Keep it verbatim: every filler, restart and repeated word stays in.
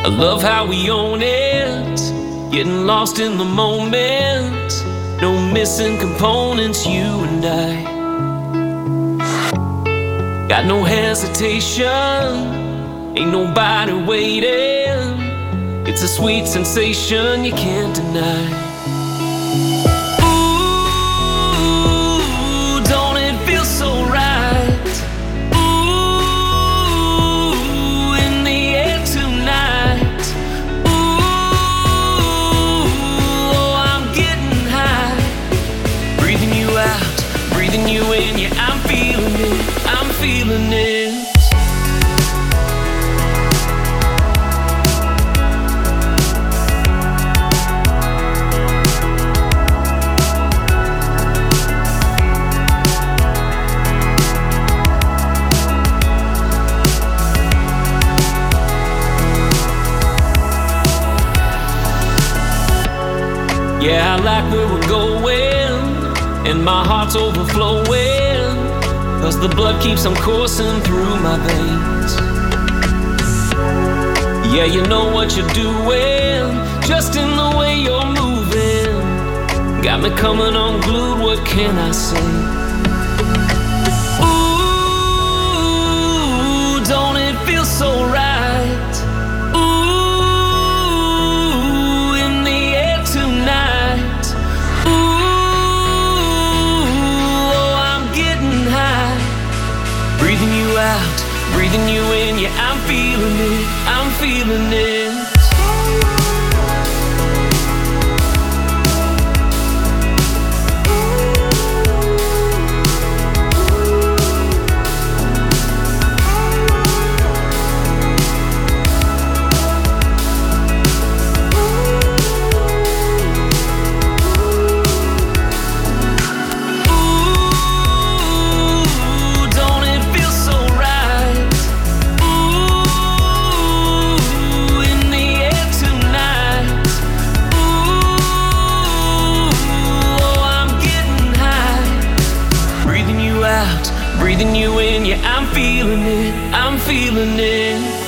I love how we own it, getting lost in the moment. No missing components, you and I. Got no hesitation, ain't nobody waiting. It's a sweet sensation you can't deny. Ooh, don't it feel so right? Ooh, in the air tonight. Ooh, oh, I'm getting high. Breathing you out, breathing you in. Yeah, I'm feeling it, I'm feeling it. Yeah, I like where we're going, and my heart's overflowing, 'cause the blood keeps on coursing through my veins. Yeah, you know what you're doing, just in the way you're moving. Got me coming unglued, what can I say? Ooh, don't it feel so right? Breathing you out, breathing you in. Yeah, I'm feeling it, I'm feeling it. Breathing you in, yeah, I'm feeling it, I'm feeling it.